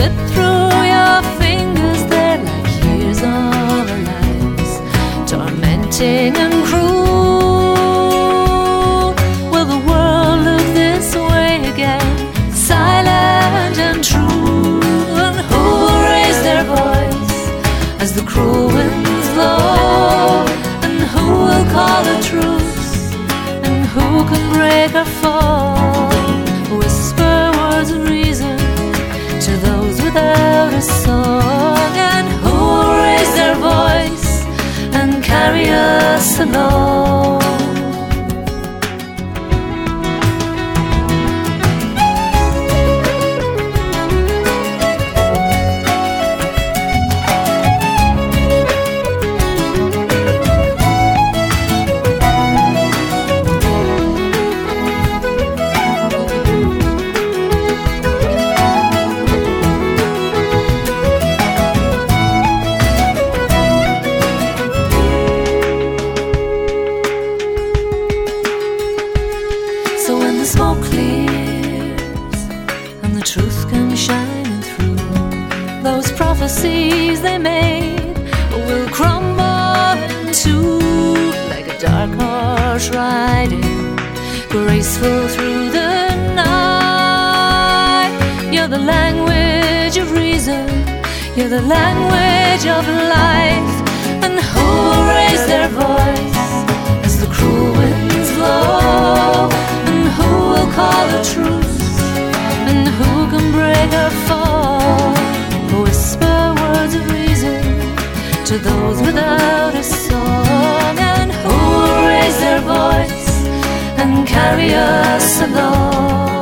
slip through your fingers, they're like years of our lives, tormenting and cruel. Will the world look this way again, silent and true? And who will raise their voice as the cruel winds blow? And who will call a truce? And who can break or fall? Whisper words of reason to those without a song. And who will raise their voice and carry us along? So when the smoke clears and the truth comes shining through, those prophecies they made will crumble in two, like a dark horse riding graceful through the night. You're the language of reason, you're the language of life. And who will raise their voice as the cruel winds blow? And who will call a truce? And who can break or fall? Whisper words of reason to those without a song. And who will raise their voice and carry us along?